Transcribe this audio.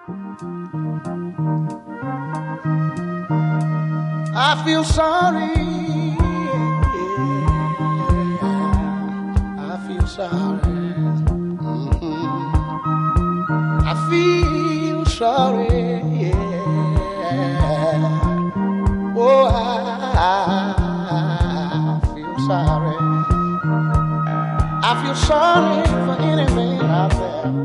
I feel sorry. Yeah, I feel sorry. I feel sorry. Yeah. Oh, I feel sorry. I feel sorry for any man out there